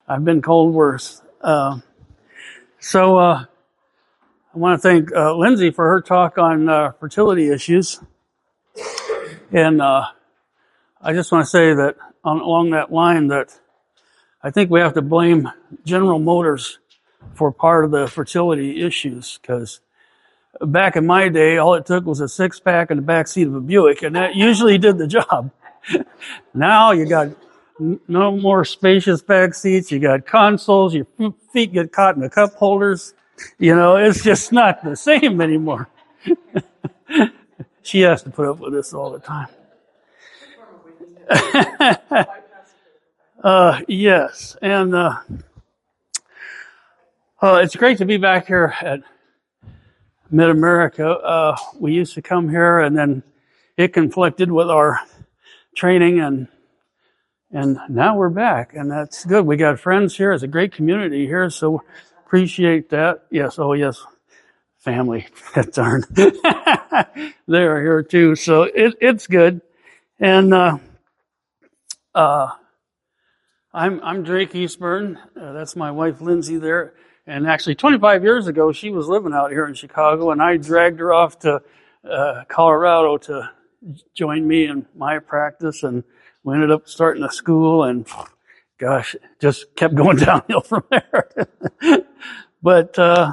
I've been called worse. I want to thank Lindsay for her talk on fertility issues. And I just want to say that along that line that I think we have to blame General Motors for part of the fertility issues, because back in my day, all it took was a six-pack in the back seat of a Buick, and that usually did the job. Now you got no more spacious back seats. You got consoles. Your feet get caught in the cup holders. It's just not the same anymore. She has to put up with this all the time. Yes. And it's great to be back here at Mid-America. We used to come here, and then it conflicted with our training, and now we're back, and that's good. We got friends here. It's a great community here, so appreciate that. Yes. Oh, yes. Family. Darn. They're here too, so it's good. And I'm Drake Eastburn. That's my wife, Lindsay, there. And actually, 25 years ago, she was living out here in Chicago, and I dragged her off to Colorado to join me in my practice, and we ended up starting a school, and gosh, just kept going downhill from there. But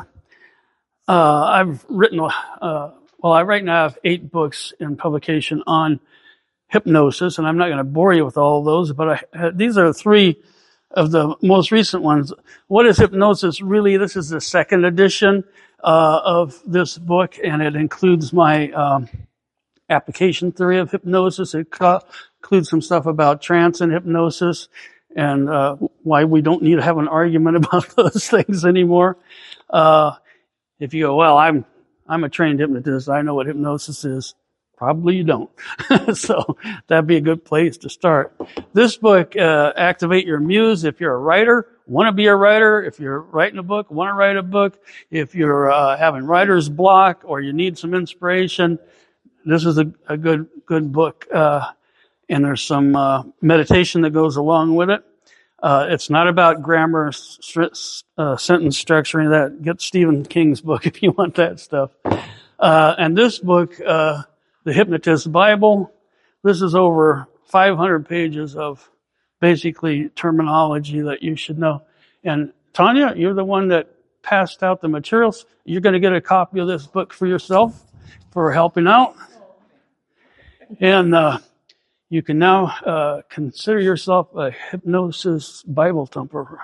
I've written, I right now have 8 books in publication on hypnosis, and I'm not going to bore you with all of those, but these are 3 of the most recent ones. What is hypnosis really? This is the 2nd edition of this book, and it includes my application theory of hypnosis. It includes some stuff about trance and hypnosis, and why we don't need to have an argument about those things anymore. If you go, well, I'm a trained hypnotist, I know what hypnosis is. Probably you don't. So that'd be a good place to start. This book, Activate Your Muse. If you're a writer, want to be a writer, if you're writing a book, want to write a book, if you're having writer's block or you need some inspiration, this is a good book. And there's some meditation that goes along with it. It's not about grammar, sentence structuring. That get Stephen King's book if you want that stuff. And this book, The Hypnotist Bible, this is over 500 pages of basically terminology that you should know. And Tanya, you're the one that passed out the materials. You're going to get a copy of this book for yourself for helping out. And you can now consider yourself a hypnosis Bible thumper.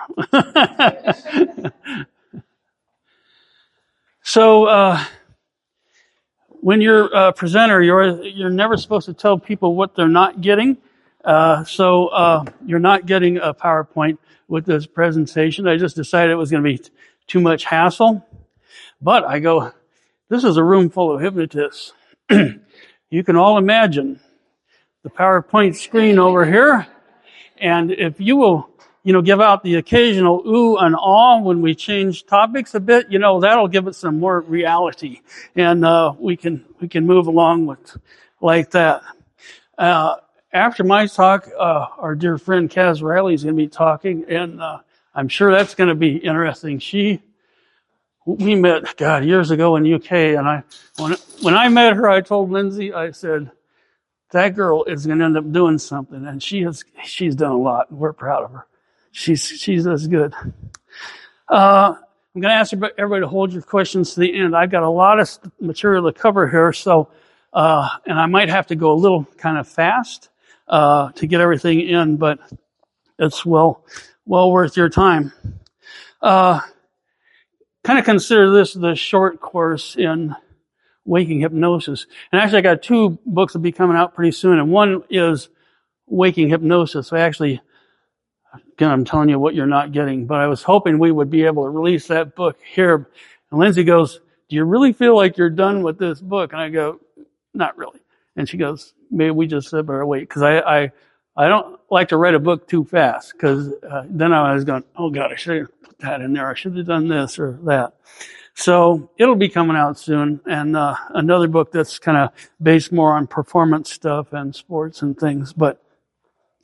So when you're a presenter, you're never supposed to tell people what they're not getting. So you're not getting a PowerPoint with this presentation. I just decided it was going to be too much hassle. But I go, this is a room full of hypnotists. You can all imagine the PowerPoint screen over here. And if you will, give out the occasional ooh and ah when we change topics a bit, that'll give it some more reality. And we can move along with like that. After my talk, our dear friend Kaz Riley is going to be talking, and I'm sure that's going to be interesting. We met, years ago in UK, and when I met her, I told Lindsay, I said, that girl is going to end up doing something, and she's done a lot, and we're proud of her. She's as good. I'm going to ask everybody to hold your questions to the end. I've got a lot of material to cover here, so and I might have to go a little kind of fast to get everything in, but it's well worth your time. Kind of consider this the short course in waking hypnosis. And actually I got 2 books that will be coming out pretty soon, and one is Waking Hypnosis. So again, I'm telling you what you're not getting, but I was hoping we would be able to release that book here. And Lindsay goes, do you really feel like you're done with this book? And I go, not really. And she goes, maybe we just better wait, because I don't like to write a book too fast, because then I was going, oh God, I should have put that in there. I should have done this or that. So it'll be coming out soon. And another book that's kind of based more on performance stuff and sports and things. But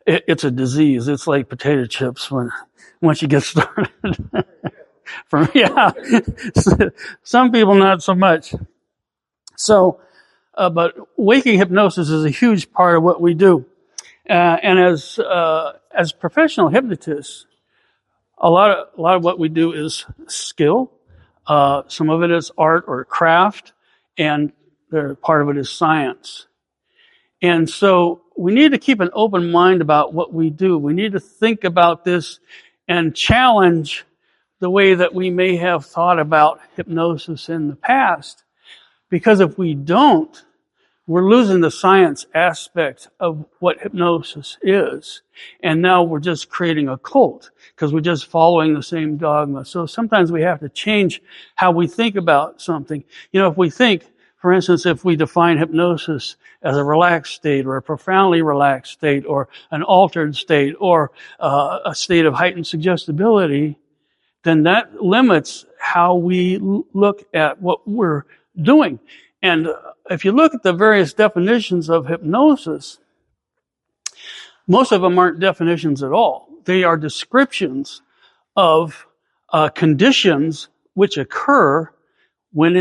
it's a disease. It's like potato chips once you get started. Yeah, some people not so much. So, but waking hypnosis is a huge part of what we do. And as professional hypnotists, a lot of what we do is skill. Some of it is art or craft, and part of it is science. And so we need to keep an open mind about what we do. We need to think about this and challenge the way that we may have thought about hypnosis in the past. Because if we don't, we're losing the science aspect of what hypnosis is. And now we're just creating a cult because we're just following the same dogma. So sometimes we have to change how we think about something. If we think, for instance, if we define hypnosis as a relaxed state or a profoundly relaxed state or an altered state or a state of heightened suggestibility, then that limits how we look at what we're doing. And if you look at the various definitions of hypnosis, most of them aren't definitions at all. They are descriptions of conditions which occur when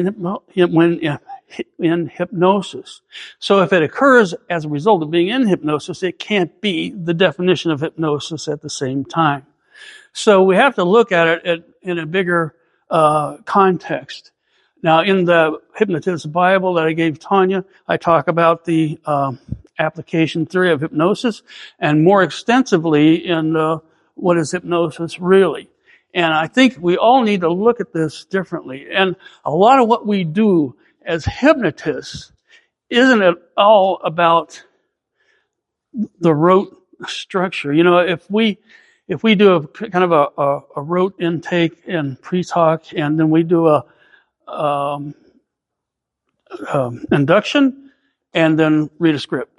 in hypnosis. So if it occurs as a result of being in hypnosis, it can't be the definition of hypnosis at the same time. So we have to look at it in a bigger context. Now, in the Hypnotist Bible that I gave Tanya, I talk about the application theory of hypnosis, and more extensively in what is hypnosis really. And I think we all need to look at this differently. And a lot of what we do as hypnotists isn't at all about the rote structure. If we do a kind of a rote intake and pre-talk, and then we do a induction, and then read a script.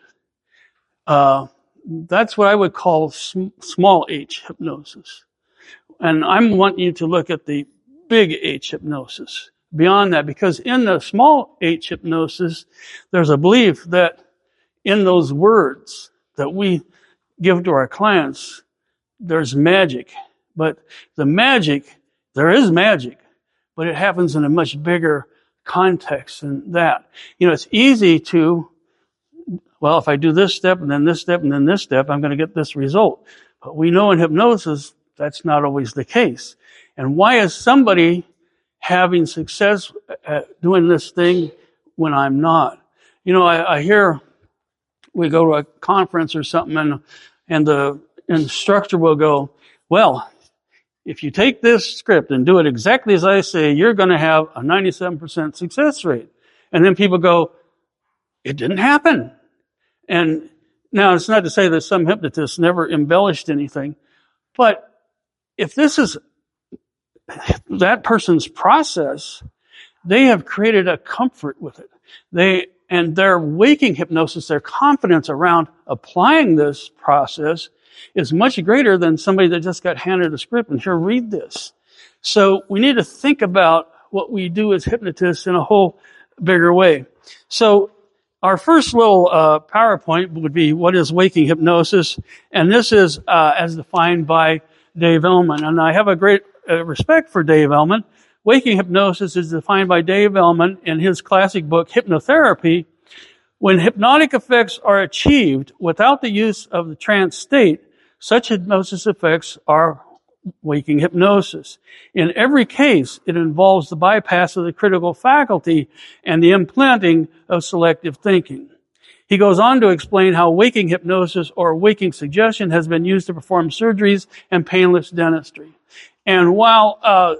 That's what I would call small H hypnosis. And I'm wanting you to look at the big H hypnosis beyond that, because in the small H hypnosis, there's a belief that in those words that we give to our clients, there's magic. But there is magic, but it happens in a much bigger context than that. It's easy to, if I do this step and then this step and then this step, I'm going to get this result. But we know in hypnosis, that's not always the case. And why is somebody having success at doing this thing when I'm not? I hear we go to a conference or something and the instructor will go, well, if you take this script and do it exactly as I say, you're going to have a 97% success rate. And then people go, it didn't happen. And now it's not to say that some hypnotists never embellished anything, but if this is that person's process, they have created a comfort with it. And their waking hypnosis, their confidence around applying this process is much greater than somebody that just got handed a script and here, read this. So we need to think about what we do as hypnotists in a whole bigger way. So our first little PowerPoint would be what is waking hypnosis, and this is as defined by Dave Ellman. And I have a great respect for Dave Ellman. Waking hypnosis is defined by Dave Ellman in his classic book, Hypnotherapy. When hypnotic effects are achieved without the use of the trance state, such hypnosis effects are waking hypnosis. In every case, it involves the bypass of the critical faculty and the implanting of selective thinking. He goes on to explain how waking hypnosis or waking suggestion has been used to perform surgeries and painless dentistry. And while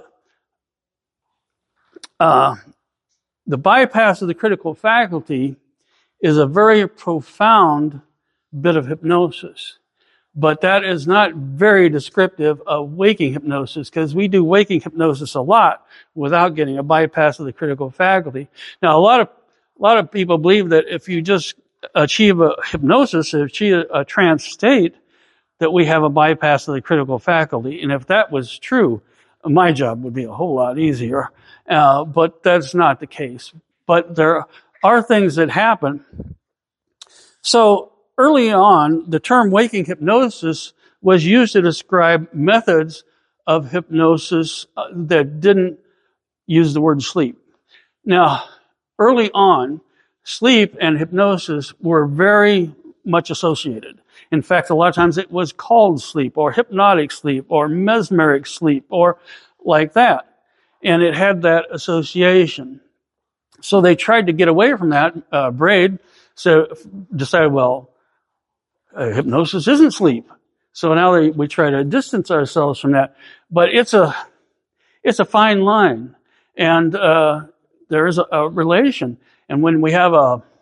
the bypass of the critical faculty is a very profound bit of hypnosis, but that is not very descriptive of waking hypnosis, because we do waking hypnosis a lot without getting a bypass of the critical faculty. Now, a lot of people believe that if you just achieve a hypnosis, achieve a trance state, that we have a bypass of the critical faculty. And if that was true, my job would be a whole lot easier. But that's not the case. But there are things that happen. So early on, the term waking hypnosis was used to describe methods of hypnosis that didn't use the word sleep. Now, early on, sleep and hypnosis were very much associated. In fact, a lot of times it was called sleep or hypnotic sleep or mesmeric sleep or like that. And it had that association. So they tried to get away from that. Braid decided, well, hypnosis isn't sleep. So now we try to distance ourselves from that. But it's a fine line. And there is a relation. And when we have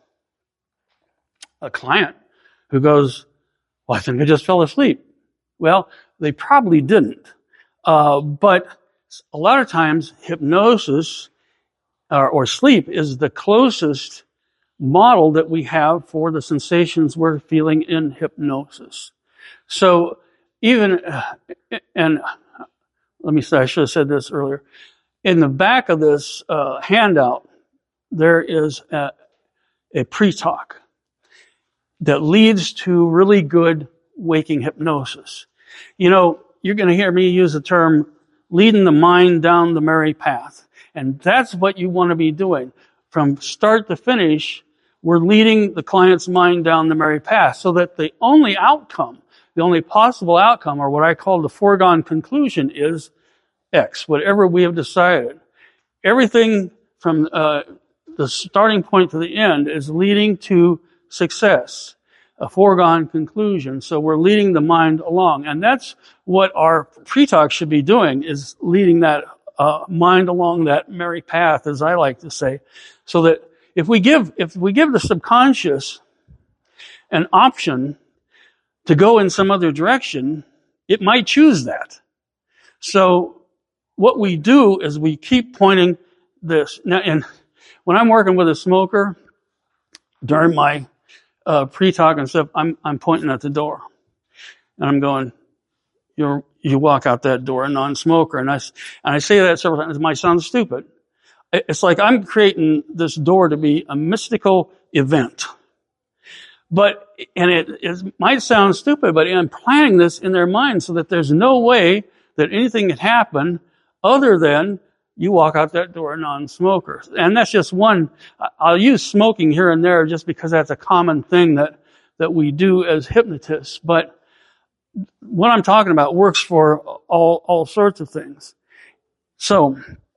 a client who goes, well, I think I just fell asleep. Well, they probably didn't. But a lot of times hypnosis or sleep is the closest model that we have for the sensations we're feeling in hypnosis. So even, and let me say, I should have said this earlier. In the back of this handout, there is a pre-talk that leads to really good waking hypnosis. You know, you're going to hear me use the term leading the mind down the merry path. And that's what you want to be doing. From start to finish, we're leading the client's mind down the merry path so that the only possible outcome, or what I call the foregone conclusion, is X, whatever we have decided. Everything from the starting point to the end is leading to success, a foregone conclusion. So we're leading the mind along. And that's what our pre-talk should be doing, is leading that mind along that merry path, as I like to say, so that if we give the subconscious an option to go in some other direction, it might choose that. So what we do is we keep pointing this. Now, and when I'm working with a smoker during my pre-talk and stuff, I'm pointing at the door, and I'm going, you walk out that door, a non-smoker. And I say that several times. It might sound stupid. It's like I'm creating this door to be a mystical event. And it might sound stupid, but I'm planning this in their mind so that there's no way that anything can happen other than you walk out that door a non-smoker. And that's just one. I'll use smoking here and there just because that's a common thing that we do as hypnotists. But what I'm talking about works for all sorts of things. So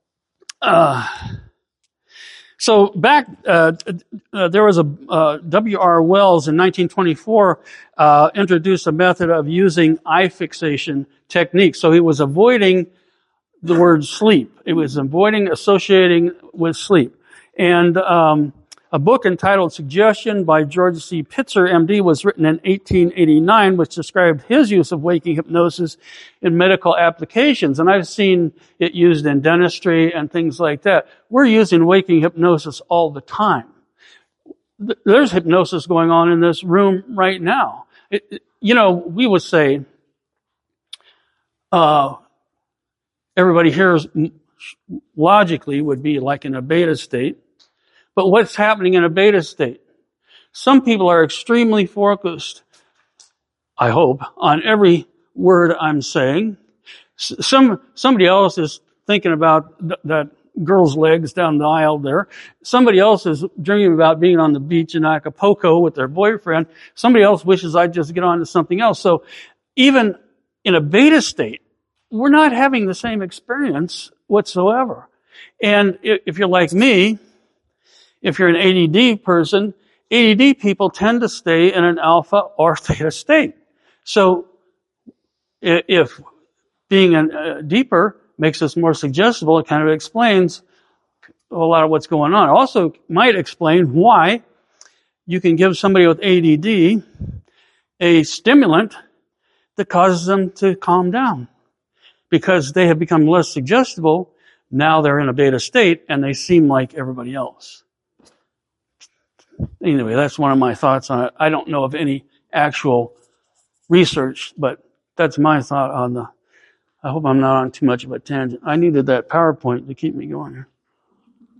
back, there was a W.R. Wells in 1924 introduced a method of using eye fixation techniques. So he was avoiding the word sleep. It was avoiding associating with sleep. And a book entitled Suggestion by George C. Pitzer, MD, was written in 1889, which described his use of waking hypnosis in medical applications. And I've seen it used in dentistry and things like that. We're using waking hypnosis all the time. There's hypnosis going on in this room right now. We would say, everybody here logically would be like in a beta state. But what's happening in a beta state? Some people are extremely focused, I hope, on every word I'm saying. Somebody else is thinking about that girl's legs down the aisle there. Somebody else is dreaming about being on the beach in Acapulco with their boyfriend. Somebody else wishes I'd just get on to something else. So even in a beta state, we're not having the same experience whatsoever. And if you're like me, if you're an ADD person, ADD people tend to stay in an alpha or theta state. So if being deeper makes us more suggestible, it kind of explains a lot of what's going on. It also might explain why you can give somebody with ADD a stimulant that causes them to calm down. Because they have become less suggestible, now they're in a beta state and they seem like everybody else. Anyway, that's one of my thoughts on it. I don't know of any actual research, but that's my thought on I hope I'm not on too much of a tangent. I needed that PowerPoint to keep me going here.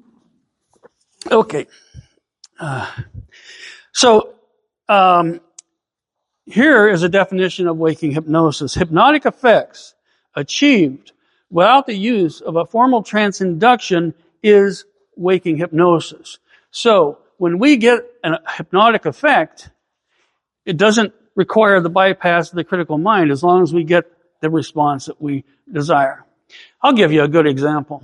Okay. here is a definition of waking hypnosis. Hypnotic effects achieved without the use of a formal trance induction is waking hypnosis. So when we get a hypnotic effect, it doesn't require the bypass of the critical mind as long as we get the response that we desire. I'll give you a good example.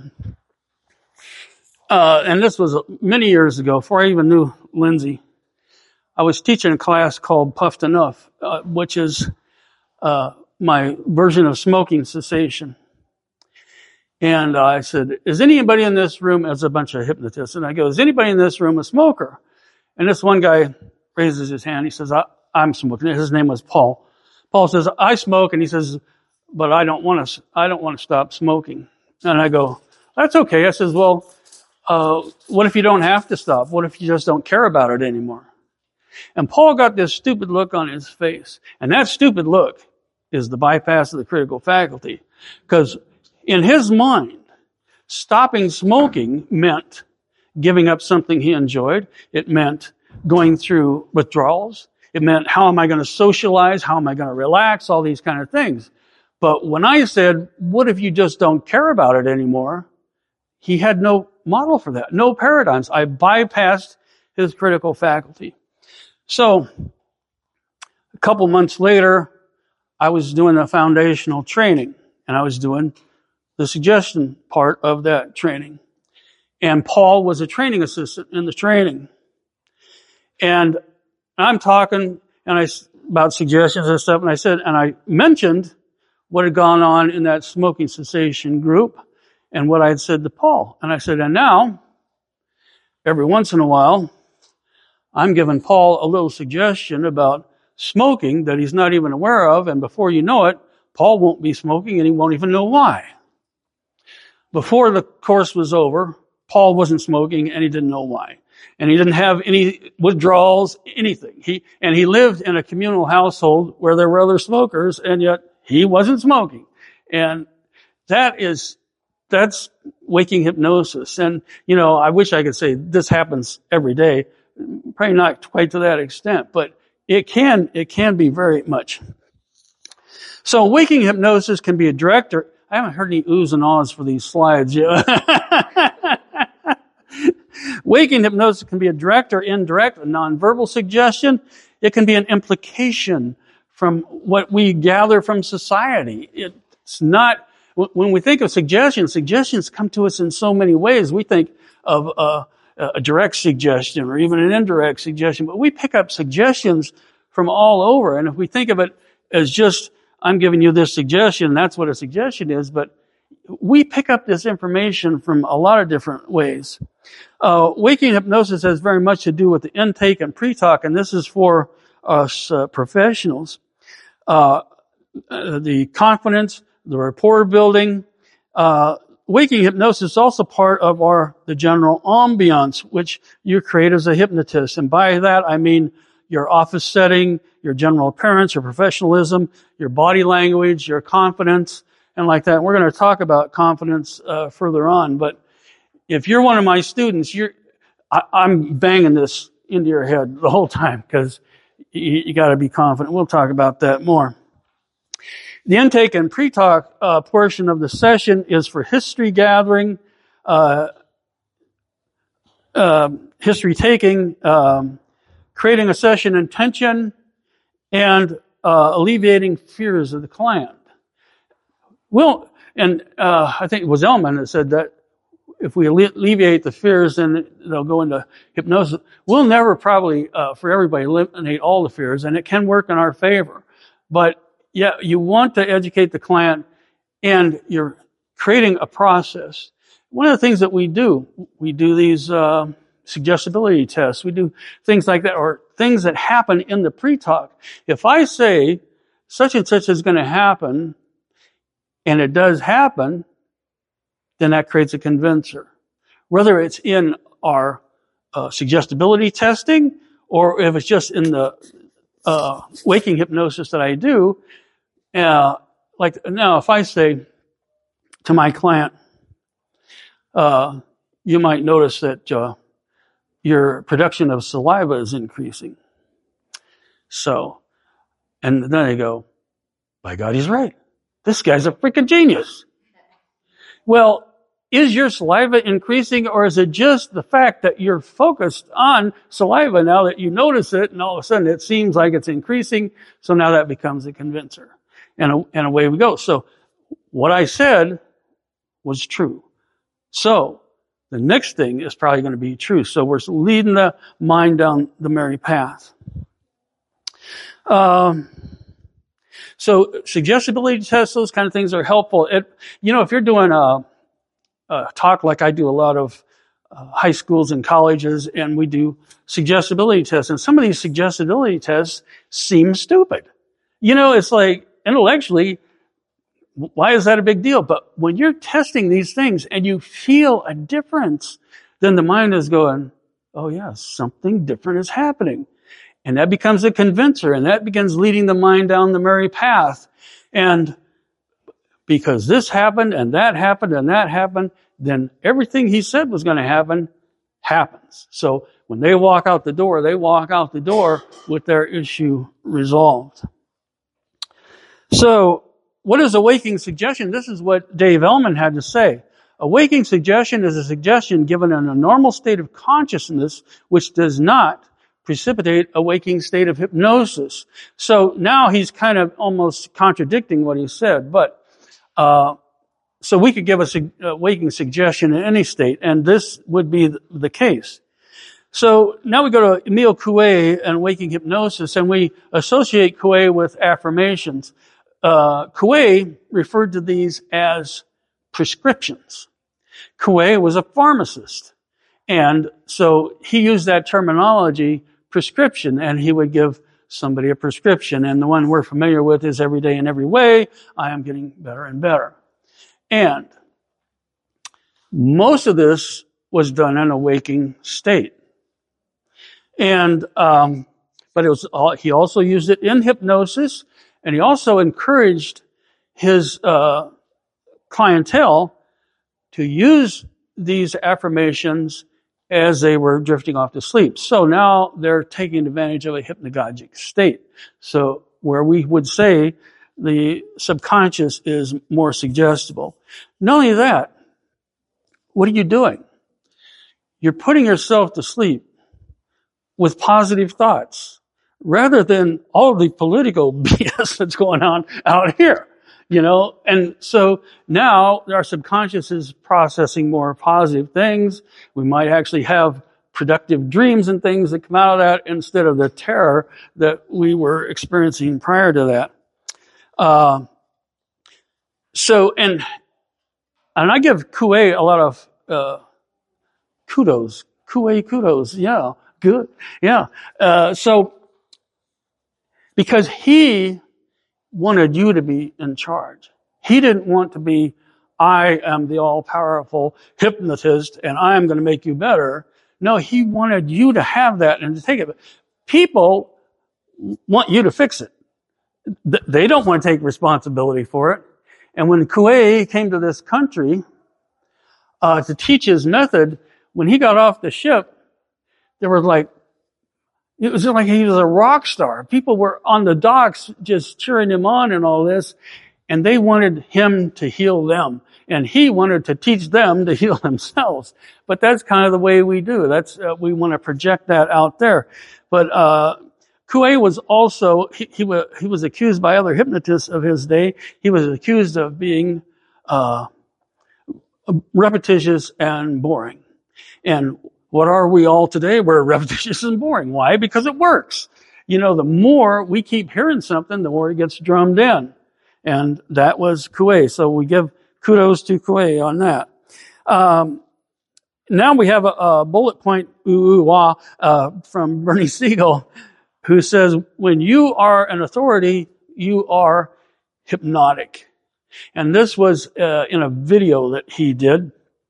And this was many years ago, before I even knew Lindsay. I was teaching a class called Puffed Enough, which is my version of smoking cessation. And I said, is anybody in this room, as a bunch of hypnotists, and I go, is anybody in this room a smoker? And this one guy raises his hand. He says, I'm smoking. His name was Paul. Paul says, I smoke. And he says, but I don't want to stop smoking. And I go, that's okay. I says, well, what if you don't have to stop? What if you just don't care about it anymore? And Paul got this stupid look on his face. And that stupid look is the bypass of the critical faculty. Because in his mind, stopping smoking meant giving up something he enjoyed. It meant going through withdrawals. It meant, how am I going to socialize? How am I going to relax? All these kind of things. But when I said, what if you just don't care about it anymore? He had no model for that, no paradigms. I bypassed his critical faculty. So a couple months later, I was doing a foundational training, and I was doing the suggestion part of that training. And Paul was a training assistant in the training. And I'm talking about suggestions and stuff, and I mentioned what had gone on in that smoking cessation group and what I had said to Paul. And I said, and now, every once in a while, I'm giving Paul a little suggestion about smoking that he's not even aware of, and before you know it, Paul won't be smoking and he won't even know why. Before the course was over, Paul wasn't smoking and he didn't know why. And he didn't have any withdrawals, anything. He lived in a communal household where there were other smokers, and yet he wasn't smoking. And that's waking hypnosis. And, I wish I could say this happens every day. Probably not quite to that extent, but it can be very much. So waking hypnosis can be a direct, or I haven't heard any oohs and ahs for these slides yet. Waking hypnosis can be a direct or indirect, a nonverbal suggestion. It can be an implication from what we gather from society. It's not, when we think of suggestions come to us in so many ways. We think of a direct suggestion or even an indirect suggestion, but we pick up suggestions from all over. And if we think of it as just, I'm giving you this suggestion, that's what a suggestion is, but we pick up this information from a lot of different ways. Waking hypnosis has very much to do with the intake and pre-talk, and this is for us professionals. The confidence, the rapport building. Waking hypnosis is also part of the general ambiance, which you create as a hypnotist. And by that, I mean your office setting, your general appearance, your professionalism, your body language, your confidence, and like that. We're going to talk about confidence further on, but if you're one of my students, I'm banging this into your head the whole time because you got to be confident. We'll talk about that more. The intake and pre-talk portion of the session is for history gathering, history taking, creating a session intention, and alleviating fears of the client. I think it was Elman that said that if we alleviate the fears, then they'll go into hypnosis. We'll never probably, for everybody, eliminate all the fears, and it can work in our favor. But yeah, you want to educate the client, and you're creating a process. One of the things that we do these suggestibility tests. We do things like that, or things that happen in the pre-talk. If I say such and such is going to happen, and it does happen, then that creates a convincer. Whether it's in our suggestibility testing, or if it's just in the waking hypnosis that I do, like now, if I say to my client, you might notice that your production of saliva is increasing. So And then they go, by God, he's right. This guy's a freaking genius. Well, is your saliva increasing, or is it just the fact that you're focused on saliva now that you notice it, and all of a sudden it seems like it's increasing, so now that becomes a convincer. And away we go. So what I said was true. So the next thing is probably going to be true. So we're leading the mind down the merry path. So suggestibility tests, those kind of things are helpful. If you're doing a talk like I do a lot of high schools and colleges, and we do suggestibility tests, and some of these suggestibility tests seem stupid. It's like intellectually, why is that a big deal? But when you're testing these things and you feel a difference, then the mind is going, oh yeah, something different is happening. And that becomes a convincer, and that begins leading the mind down the merry path. And because this happened, and that happened, and that happened, then everything he said was going to happen, happens. So when they walk out the door, they walk out the door with their issue resolved. So what is a waking suggestion? This is what Dave Ellman had to say. A waking suggestion is a suggestion given in a normal state of consciousness which does not precipitate a waking state of hypnosis. So now he's kind of almost contradicting what he said, but so we could give a waking suggestion in any state, and this would be the case. So now we go to Emile Coué and waking hypnosis, and we associate Coué with affirmations. Coué referred to these as prescriptions. Coué was a pharmacist, and so he used that terminology, prescription, and he would give somebody a prescription. And the one we're familiar with is every day in every way, I am getting better and better. And most of this was done in a waking state. And, but he also used it in hypnosis, and he also encouraged his, clientele to use these affirmations as they were drifting off to sleep. So now they're taking advantage of a hypnagogic state. So where we would say the subconscious is more suggestible. Not only that, what are you doing? You're putting yourself to sleep with positive thoughts rather than all the political BS that's going on out here. And so now our subconscious is processing more positive things. We might actually have productive dreams and things that come out of that instead of the terror that we were experiencing prior to that. And I give Coué a lot of, kudos. Coué kudos. Yeah. Good. Yeah. Because he wanted you to be in charge. He didn't want to be, I am the all-powerful hypnotist and I am going to make you better. No, he wanted you to have that and to take it. People want you to fix it. They don't want to take responsibility for it. And when Coué came to this country to teach his method, when he got off the ship, it was like he was a rock star. People were on the docks just cheering him on and all this, and they wanted him to heal them. And he wanted to teach them to heal themselves. But that's kind of the way we do. We want to project that out there. But Coué was also, he was accused by other hypnotists of his day. He was accused of being repetitious and boring. And what are we all today? We're repetitious and boring. Why? Because it works. The more we keep hearing something, the more it gets drummed in. And that was Coué. So we give kudos to Coué on that. Now we have a bullet point from Bernie Siegel, who says, when you are an authority, you are hypnotic. And this was in a video that he did.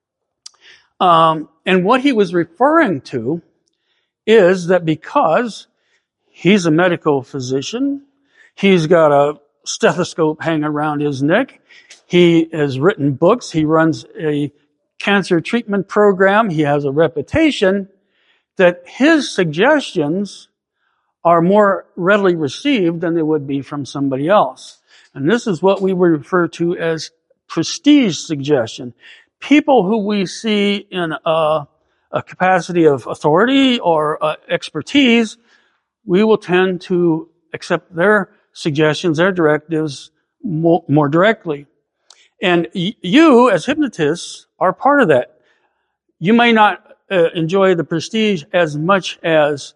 And what he was referring to is that because he's a medical physician, he's got a stethoscope hanging around his neck, he has written books, he runs a cancer treatment program, he has a reputation, that his suggestions are more readily received than they would be from somebody else. And this is what we would refer to as prestige suggestion. People who we see in a capacity of authority or expertise, we will tend to accept their suggestions, their directives more directly. And you, as hypnotists, are part of that. You may not enjoy the prestige as much as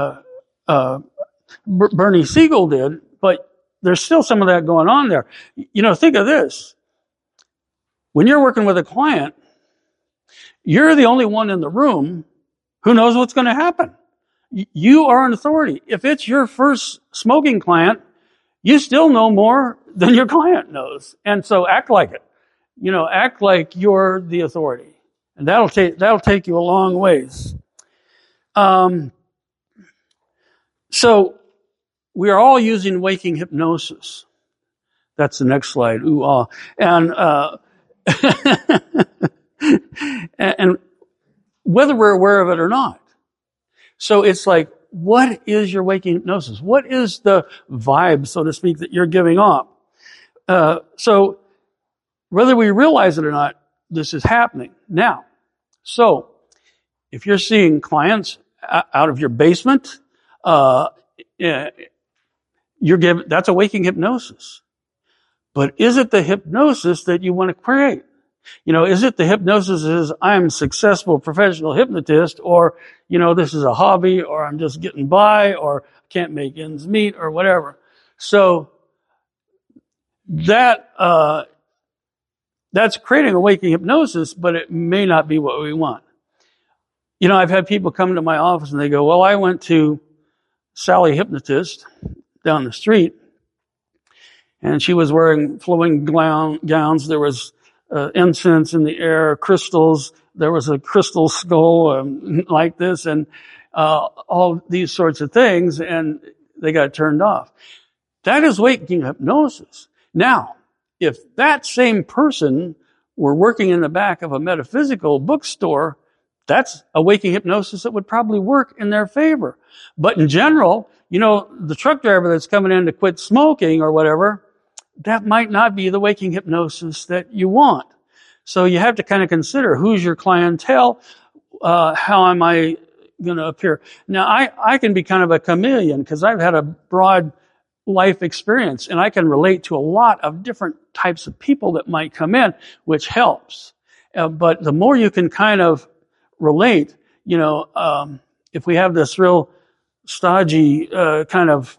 Bernie Siegel did, but there's still some of that going on there. Think of this. When you're working with a client, you're the only one in the room who knows what's going to happen. You are an authority. If it's your first smoking client, you still know more than your client knows. And so act like it. Act like you're the authority. And that'll take you a long ways. So we are all using waking hypnosis. That's the next slide. Ooh, ah. And, and whether we're aware of it or not. So it's like, what is your waking hypnosis? What is the vibe, so to speak, that you're giving off? So whether we realize it or not, this is happening. Now, so if you're seeing clients out of your basement, that's a waking hypnosis. But is it the hypnosis that you want to create? Is it the hypnosis as I'm a successful professional hypnotist, or, this is a hobby, or I'm just getting by, or can't make ends meet, or whatever. So that's creating a waking hypnosis, but it may not be what we want. I've had people come to my office and they go, well, I went to Sally Hypnotist down the street, and she was wearing flowing gowns. There was incense in the air, crystals. There was a crystal skull like this, and all these sorts of things, and they got turned off. That is waking hypnosis. Now, if that same person were working in the back of a metaphysical bookstore, that's a waking hypnosis that would probably work in their favor. But in general, the truck driver that's coming in to quit smoking or whatever, that might not be the waking hypnosis that you want. So you have to kind of consider who's your clientele, how am I going to appear. Now, I can be kind of a chameleon because I've had a broad life experience, and I can relate to a lot of different types of people that might come in, which helps. But the more you can kind of relate, if we have this real stodgy kind of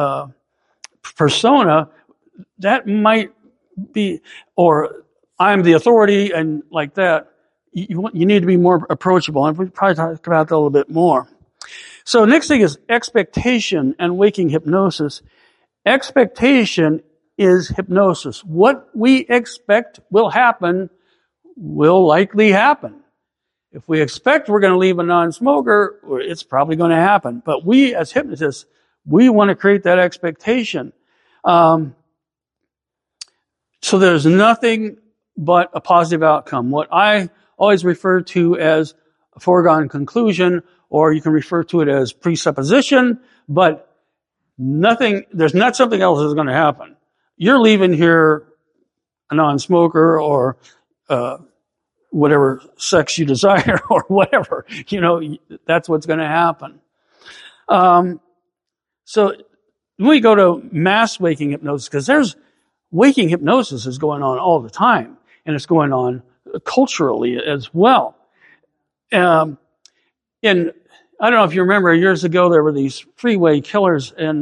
persona, that might be, or I'm the authority and like that. You need to be more approachable, and we'll probably talk about that a little bit more. So next thing is expectation and waking hypnosis. Expectation is hypnosis. What we expect will happen will likely happen. If we expect we're going to leave a non-smoker, it's probably going to happen. But we as hypnotists, we want to create that expectation. So there's nothing but a positive outcome. What I always refer to as a foregone conclusion, or you can refer to it as presupposition, but there's not something else that's going to happen. You're leaving here a non-smoker or whatever sex you desire or whatever. That's what's going to happen. So when we go to mass waking hypnosis, because there's waking hypnosis is going on all the time, and it's going on culturally as well. And I don't know if you remember, years ago there were these freeway killers in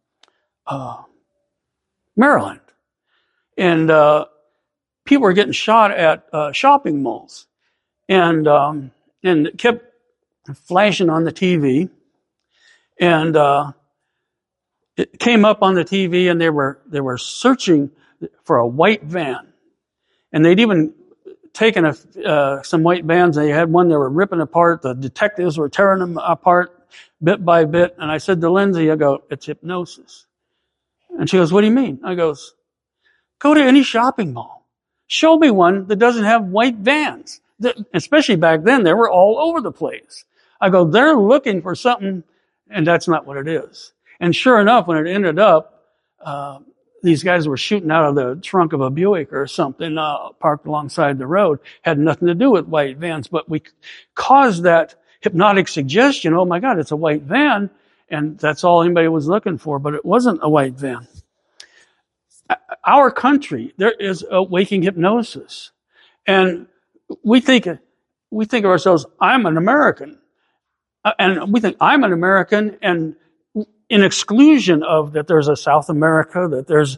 Maryland, and people were getting shot at shopping malls, and it kept flashing on the TV, and it came up on the TV, and they were searching for a white van, and they'd even taken some white vans. They had one they were ripping apart. The detectives were tearing them apart bit by bit. And I said to Lindsay, I go, it's hypnosis. And she goes, what do you mean? I goes, go to any shopping mall. Show me one that doesn't have white vans. Especially back then, they were all over the place. I go, they're looking for something And that's not what it is. And sure enough, when it ended up, these guys were shooting out of the trunk of a Buick or something, parked alongside the road. Had nothing to do with white vans, but we caused that hypnotic suggestion, oh my God, it's a white van. And that's all anybody was looking for, but it wasn't a white van. Our country, there is a waking hypnosis. And we think of ourselves, I'm an American. And we think I'm an American, and in exclusion of that there's a South America, that there's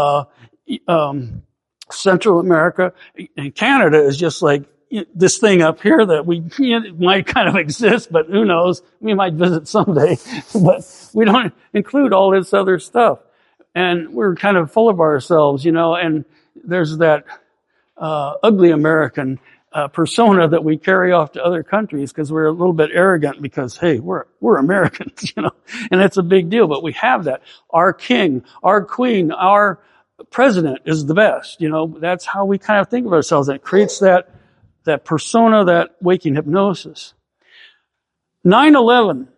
Central America, and Canada is just like this thing up here that we might kind of exist, but who knows? We might visit someday, but we don't include all this other stuff. And we're kind of full of ourselves, and there's that ugly American persona that we carry off to other countries because we're a little bit arrogant because, hey, we're Americans, and it's a big deal, but we have that. Our king, our queen, our president is the best, that's how we kind of think of ourselves. And it creates that persona, that waking hypnosis. 9/11,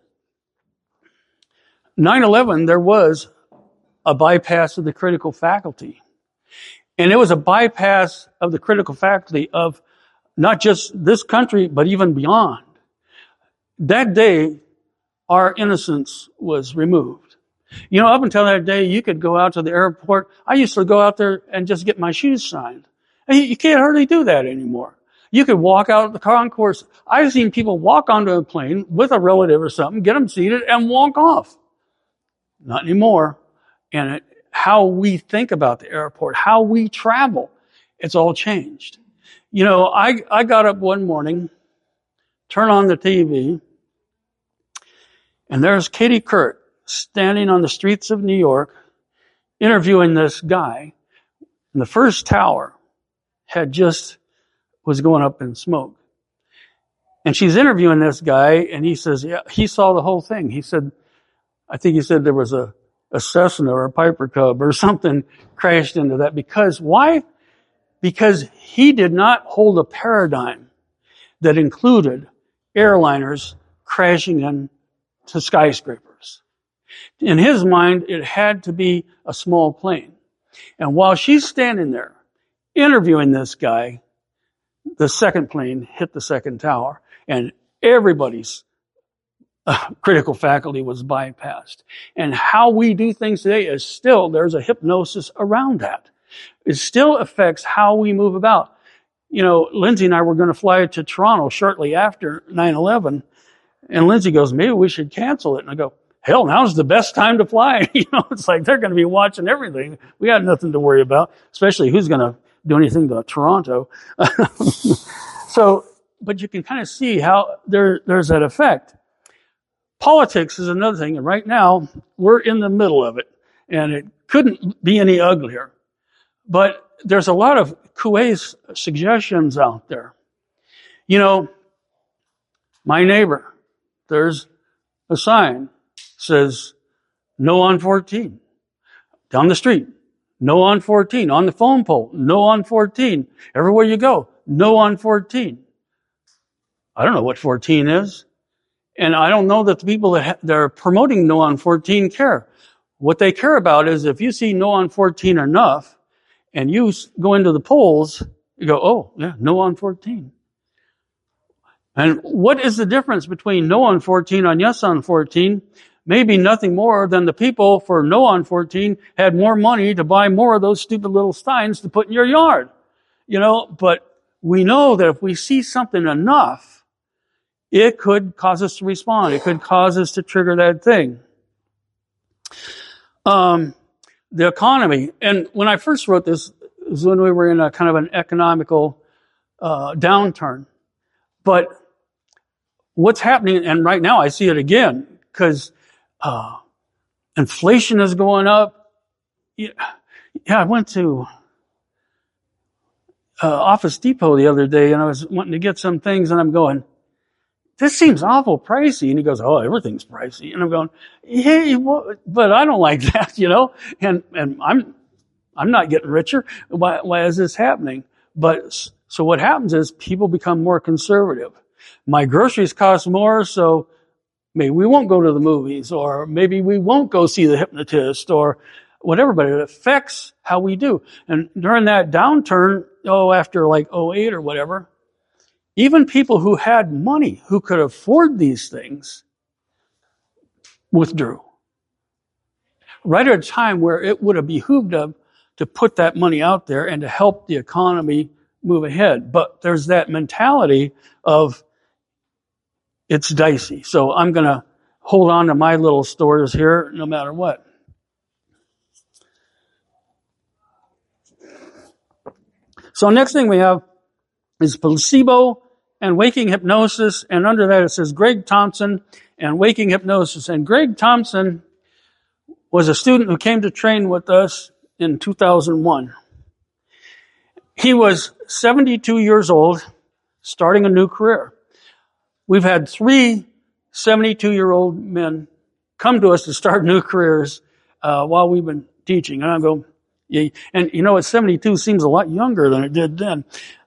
there was a bypass of the critical faculty. And it was a bypass of the critical faculty of not just this country, but even beyond. That day, our innocence was removed. Up until that day, you could go out to the airport. I used to go out there and just get my shoes signed. And you can't hardly do that anymore. You could walk out the concourse. I've seen people walk onto a plane with a relative or something, get them seated, and walk off. Not anymore. And how we think about the airport, how we travel, it's all changed. I got up one morning, turned on the TV, and there's Katie Couric standing on the streets of New York interviewing this guy. And the first tower was going up in smoke. And she's interviewing this guy, and he says, yeah, he saw the whole thing. I think he said there was a Cessna or a Piper Cub or something crashed into that. Because why? Because he did not hold a paradigm that included airliners crashing into skyscrapers. In his mind, it had to be a small plane. And while she's standing there interviewing this guy, the second plane hit the second tower, and everybody's critical faculty was bypassed. And how we do things today is there's a hypnosis around that. It still affects how we move about. Lindsay and I were going to fly to Toronto shortly after 9/11, and Lindsay goes, maybe we should cancel it. And I go, hell, now's the best time to fly. It's like they're going to be watching everything. We got nothing to worry about, especially who's going to do anything to Toronto. But you can kind of see how there's that effect. Politics is another thing, and right now we're in the middle of it, and it couldn't be any uglier. But there's a lot of Coué's suggestions out there. My neighbor, there's a sign says no on 14. Down the street, no on 14. On the phone pole, no on 14. Everywhere you go, no on 14. I don't know what 14 is. And I don't know that the people that are promoting no on 14 care. What they care about is if you see no on 14 enough and you go into the polls, you go, oh, yeah, no on 14. And what is the difference between no on 14 and yes on 14? Maybe nothing more than the people for no on 14 had more money to buy more of those stupid little signs to put in your yard. But we know that if we see something enough, it could cause us to respond. It could cause us to trigger that thing. The economy. And when I first wrote this, it was when we were in a kind of an economical downturn. But what's happening, and right now I see it again, because inflation is going up. Yeah, I went to Office Depot the other day, and I was wanting to get some things, and I'm going, this seems awful pricey. And he goes, oh, everything's pricey. And I'm going, yeah, but I don't like that, and I'm not getting richer. Why is this happening? But so what happens is people become more conservative. My groceries cost more, so maybe we won't go to the movies, or maybe we won't go see the hypnotist, or whatever, but it affects how we do. And during that downturn, after like '08 or whatever, even people who had money, who could afford these things, withdrew. Right at a time where it would have behooved them to put that money out there and to help the economy move ahead. But there's that mentality of it's dicey. So I'm going to hold on to my little stores here no matter what. So next thing we have is placebo and waking hypnosis. And under that it says Greg Thompson and waking hypnosis. And Greg Thompson was a student who came to train with us in 2001. He was 72 years old, starting a new career. We've had 3 72-year-old men come to us to start new careers while we've been teaching. And I go, yeah. And you know, at 72 seems a lot younger than it did then.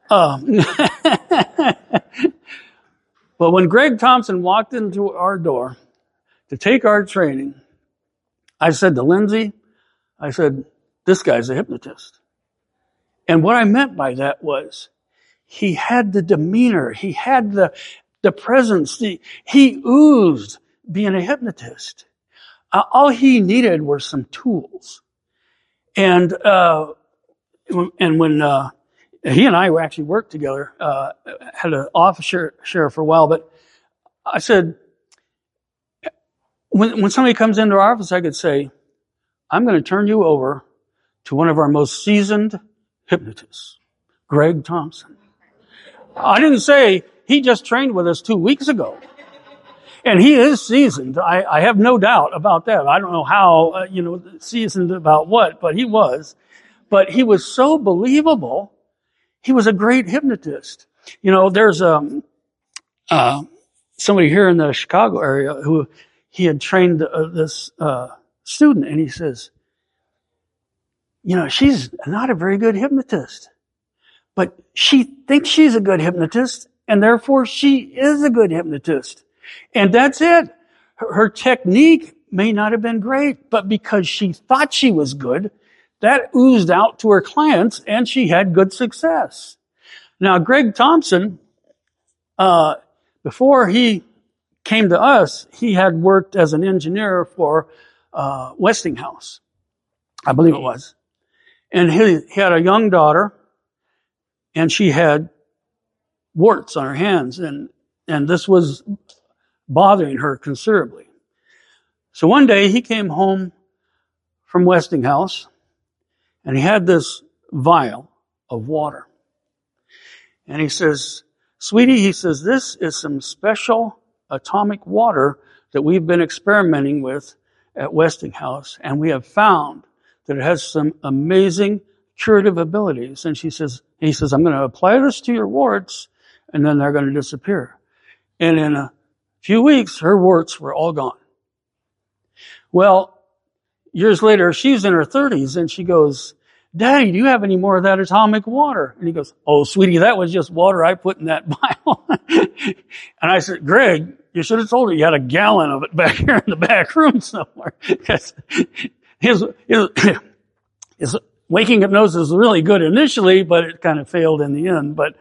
But when Greg Thompson walked into our door to take our training, I said to Lindsay, I said, this guy's a hypnotist. And what I meant by that was he had the demeanor, he had the presence, he oozed being a hypnotist. All he needed were some tools. And when he and I actually worked together, had an office share for a while, but I said, when somebody comes into our office, I could say, I'm going to turn you over to one of our most seasoned hypnotists, Greg Thompson. I didn't say he just trained with us 2 weeks ago. And he is seasoned. I have no doubt about that. I don't know how, seasoned about what, but he was. But he was so believable. He was a great hypnotist. There's somebody here in the Chicago area who he had trained this student, and he says, she's not a very good hypnotist, but she thinks she's a good hypnotist, and therefore she is a good hypnotist. And that's it. Her technique may not have been great, but because she thought she was good, that oozed out to her clients, and she had good success. Now, Greg Thompson, before he came to us, he had worked as an engineer for Westinghouse, I believe it was. And he had a young daughter, and she had warts on her hands, and this was bothering her considerably. So one day he came home from Westinghouse, and he had this vial of water. And he says, sweetie, he says, this is some special atomic water that we've been experimenting with at Westinghouse, and we have found that it has some amazing curative abilities. And he says, I'm going to apply this to your warts, and then they're going to disappear. And in a few weeks, her warts were all gone. Well, years later, she's in her 30s, and she goes, Daddy, do you have any more of that atomic water? And he goes, oh, sweetie, that was just water I put in that vial. And I said, Greg, you should have told her you had a gallon of it back here in the back room somewhere. Because his waking hypnosis was really good initially, but it kind of failed in the end. But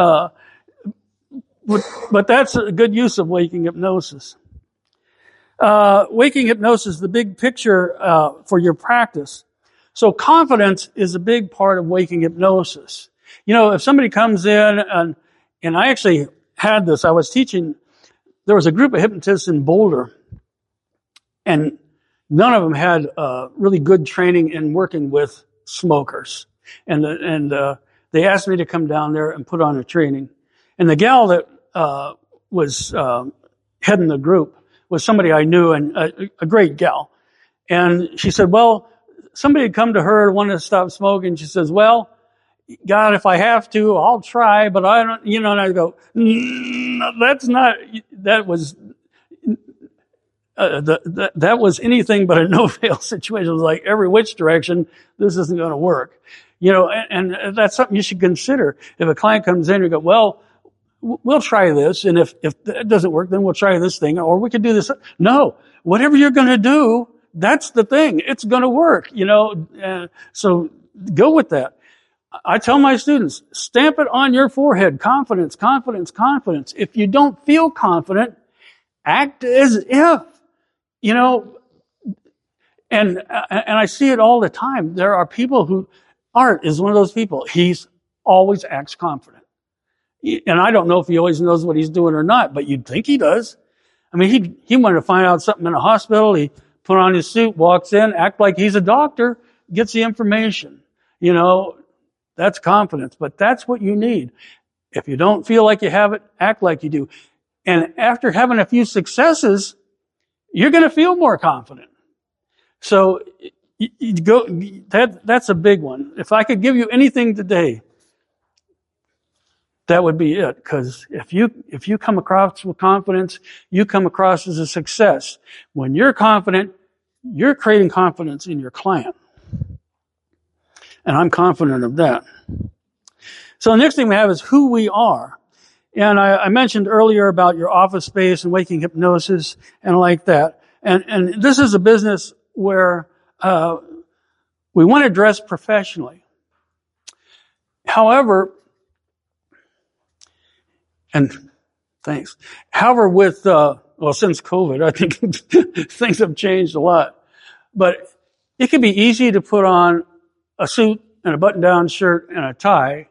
that's a good use of waking hypnosis. Waking hypnosis, the big picture for your practice. So confidence is a big part of waking hypnosis. If somebody comes in, and I actually had this, I was teaching, there was a group of hypnotists in Boulder, and none of them had really good training in working with smokers. And they asked me to come down there and put on a training. And the gal that was heading the group was somebody I knew, and a great gal. And she said, well, somebody had come to her, wanted to stop smoking. She says, well, God, if I have to, I'll try, but I don't, and I go, that was anything but a no-fail situation. It was like every which direction, this isn't going to work. And that's something you should consider. If a client comes in and you go, well, we'll try this, and if that doesn't work, then we'll try this thing, or we could do this. No, whatever you're going to do, that's the thing. It's going to work, so go with that. I tell my students, stamp it on your forehead. Confidence, confidence, confidence. If you don't feel confident, act as if, and I see it all the time. There are people who, Art is one of those people. He's always acts confident. And I don't know if he always knows what he's doing or not, but you'd think he does. I mean, he wanted to find out something in a hospital. He put on his suit, walks in, act like he's a doctor, gets the information. That's confidence, but that's what you need. If you don't feel like you have it, act like you do. And after having a few successes, you're going to feel more confident. So that's a big one. If I could give you anything today, that would be it. Because if you come across with confidence, you come across as a success. When you're confident, you're creating confidence in your client. And I'm confident of that. So the next thing we have is who we are. And I mentioned earlier about your office space and waking hypnosis and like that. And this is a business where we want to dress professionally. However, with, since COVID, I think things have changed a lot. But it can be easy to put on a suit and a button-down shirt and a tie,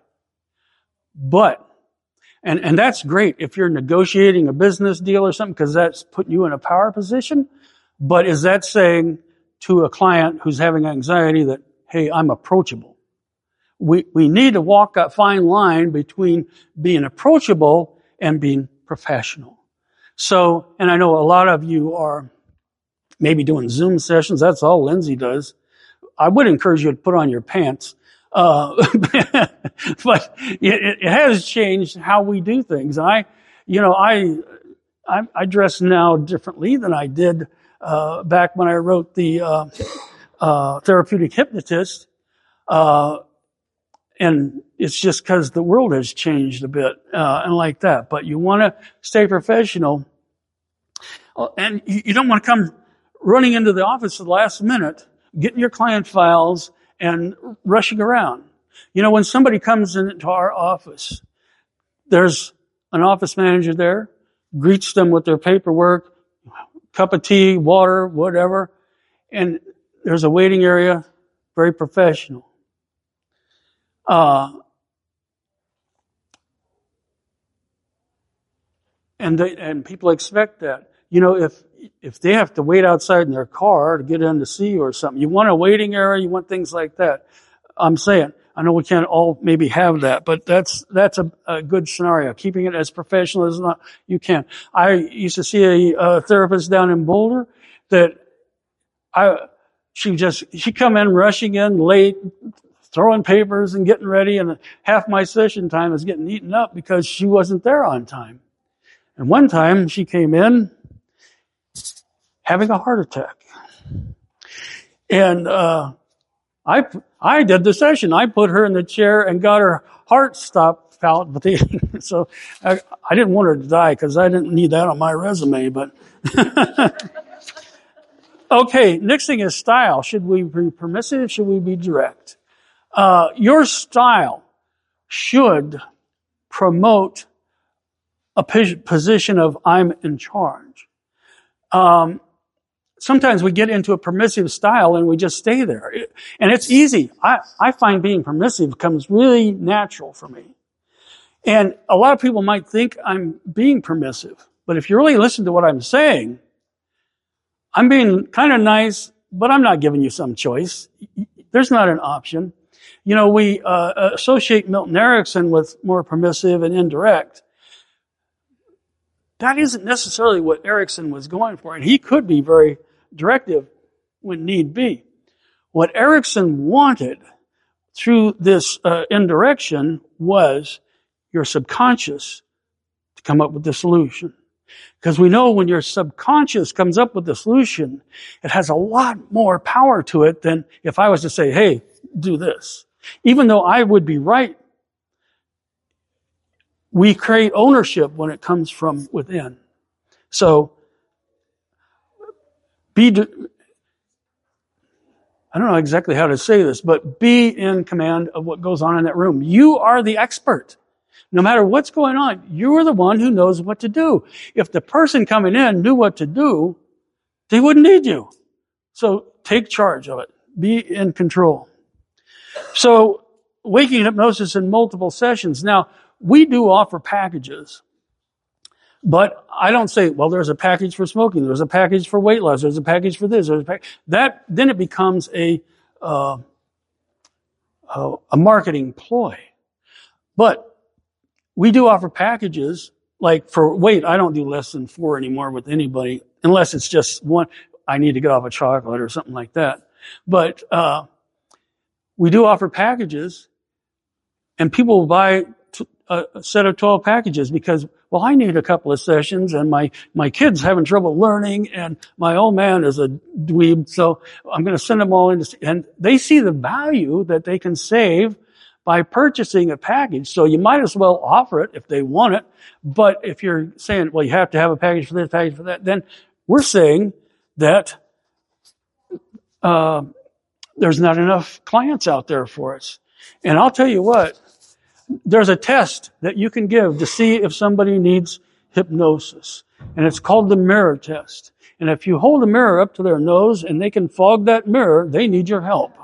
and that's great if you're negotiating a business deal or something, because that's putting you in a power position. But is that saying to a client who's having anxiety that, hey, I'm approachable? We need to walk that fine line between being approachable and being professional. So, and I know a lot of you are maybe doing Zoom sessions. That's all Lindsay does. I would encourage you to put on your pants. But it has changed how we do things. And I dress now differently than I did, back when I wrote the, Therapeutic Hypnotist. And it's just because the world has changed a bit, and like that. But you want to stay professional. And you don't want to come running into the office at the last minute, getting your client files and rushing around. When somebody comes into our office, there's an office manager there, greets them with their paperwork, cup of tea, water, whatever, and there's a waiting area, very professional. And people expect that. If they have to wait outside in their car to get in to see you or something, you want a waiting area, you want things like that. I'm saying, I know we can't all maybe have that, but that's a good scenario. Keeping it as professional as you can. I used to see a therapist down in Boulder that she come in rushing in late, throwing papers and getting ready, and half my session time is getting eaten up because she wasn't there on time. And one time she came in having a heart attack. And I did the session. I put her in the chair and got her heart stopped palpitating. So I didn't want her to die because I didn't need that on my resume, but okay, next thing is style. Should we be permissive? Should we be direct? Your style should promote a position of I'm in charge. Sometimes we get into a permissive style and we just stay there. And it's easy. I find being permissive comes really natural for me. And a lot of people might think I'm being permissive. But if you really listen to what I'm saying, I'm being kind of nice, but I'm not giving you some choice. There's not an option. We associate Milton Erickson with more permissive and indirect. That isn't necessarily what Erickson was going for, and he could be very directive when need be. What Erickson wanted through this indirection was your subconscious to come up with the solution. Because we know when your subconscious comes up with the solution, it has a lot more power to it than if I was to say, hey, do this. Even though I would be right, we create ownership when it comes from within. So, I don't know exactly how to say this, but be in command of what goes on in that room. You are the expert. No matter what's going on, you are the one who knows what to do. If the person coming in knew what to do, they wouldn't need you. So take charge of it. Be in control. So waking hypnosis in multiple sessions. Now, we do offer packages, but I don't say, well, there's a package for smoking, there's a package for weight loss, there's a package for this, then it becomes a marketing ploy. But we do offer packages, like for weight, I don't do less than 4 anymore with anybody, unless it's just one, I need to get off of chocolate or something like that. But we do offer packages, and people will buy a set of 12 packages because, well, I need a couple of sessions, and my kid's having trouble learning, and my old man is a dweeb, so I'm going to send them all in. And they see the value that they can save by purchasing a package. So you might as well offer it if they want it. But if you're saying, well, you have to have a package for this, package for that, then we're saying that there's not enough clients out there for us. And I'll tell you what, there's a test that you can give to see if somebody needs hypnosis. And it's called the mirror test. And if you hold a mirror up to their nose and they can fog that mirror, they need your help.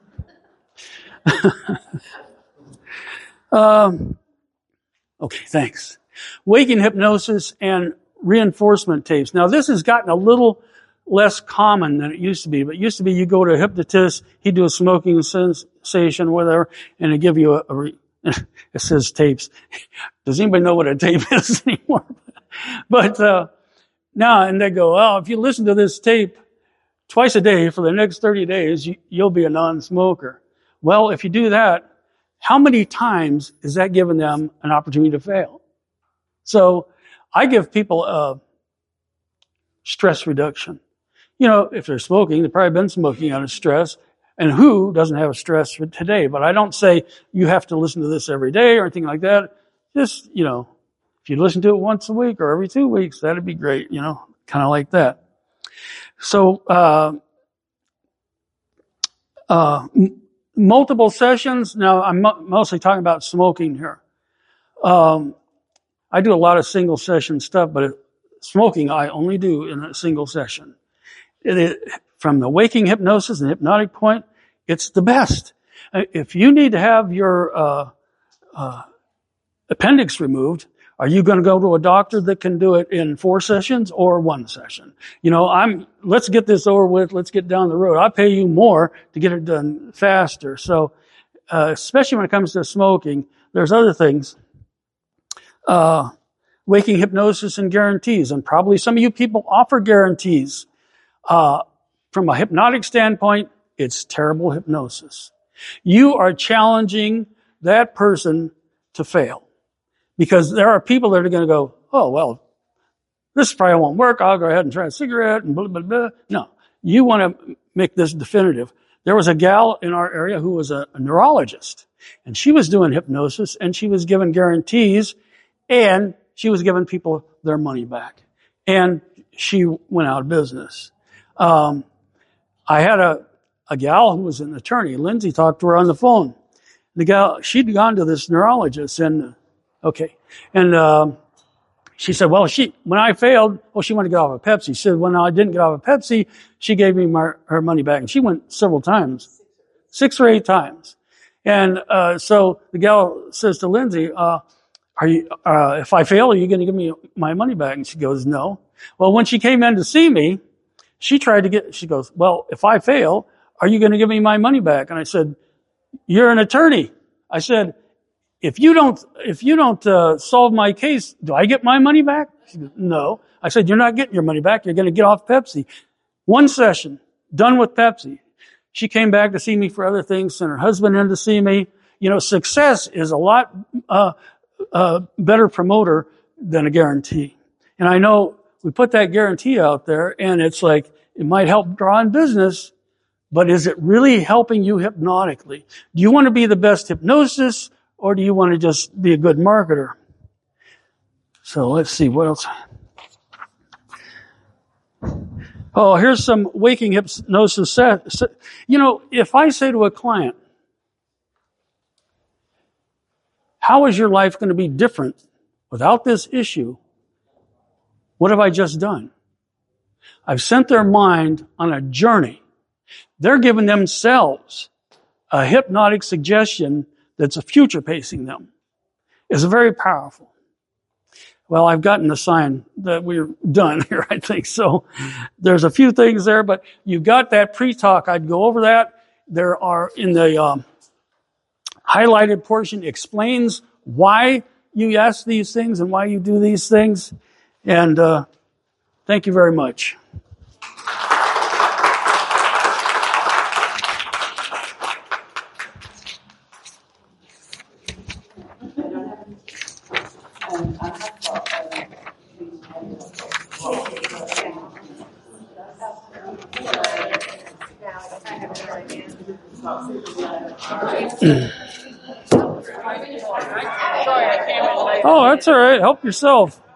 Okay, thanks. Waking hypnosis and reinforcement tapes. Now, this has gotten a little less common than it used to be. But it used to be you go to a hypnotist, he'd do a smoking sensation, whatever, and he'd give you it says tapes. Does anybody know what a tape is anymore? But now, and they go, oh, if you listen to this tape twice a day for the next 30 days, you'll be a non-smoker. Well, if you do that, how many times is that giving them an opportunity to fail? So I give people stress reduction. You know, if they're smoking, they've probably been smoking out of stress. And who doesn't have a stress for today? But I don't say you have to listen to this every day or anything like that. Just, you know, if you listen to it once a week or every 2 weeks, that'd be great, you know, kind of like that. So, multiple sessions. Now, I'm mostly talking about smoking here. I do a lot of single session stuff, but smoking I only do in a single session. From the waking hypnosis and hypnotic point, it's the best. If you need to have your appendix removed, are you going to go to a doctor that can do it in 4 sessions or 1 session? You know, let's get this over with. Let's get down the road. I'll pay you more to get it done faster. So, especially when it comes to smoking, there's other things. Waking hypnosis and guarantees. And probably some of you people offer guarantees. From a hypnotic standpoint, it's terrible hypnosis. You are challenging that person to fail. Because there are people that are going to go, oh, well, this probably won't work. I'll go ahead and try a cigarette and blah, blah, blah. No, you want to make this definitive. There was a gal in our area who was a neurologist, and she was doing hypnosis, and she was giving guarantees, and she was giving people their money back. And she went out of business. I had a gal who was an attorney. Lindsay talked to her on the phone. The gal, she'd gone to this neurologist, and she said, well, when I failed, she wanted to get off of Pepsi. She said, when I didn't get off of Pepsi, she gave me her money back. And she went several times, 6 or 8 times. And, so the gal says to Lindsay, if I fail, are you going to give me my money back? And she goes, no. Well, when she came in to see me, she goes, well, if I fail, are you going to give me my money back? And I said, you're an attorney. I said, if you don't solve my case, do I get my money back? She goes, no. I said, you're not getting your money back. You're going to get off Pepsi. 1 session, done with Pepsi. She came back to see me for other things, sent her husband in to see me. You know, success is a lot better promoter than a guarantee. And I know we put that guarantee out there, and it's like, it might help draw in business, but is it really helping you hypnotically? Do you want to be the best hypnosis, or do you want to just be a good marketer? So let's see what else. Oh, here's some waking hypnosis. If I say to a client, how is your life going to be different without this issue? What have I just done? I've sent their mind on a journey. They're giving themselves a hypnotic suggestion that's a future pacing them. It's very powerful. Well, I've gotten the sign that we're done here, I think. So there's a few things there, but you've got that pre-talk. I'd go over that. There are in the highlighted portion explains why you ask these things and why you do these things. And thank you very much. Oh, that's all right. Help yourself.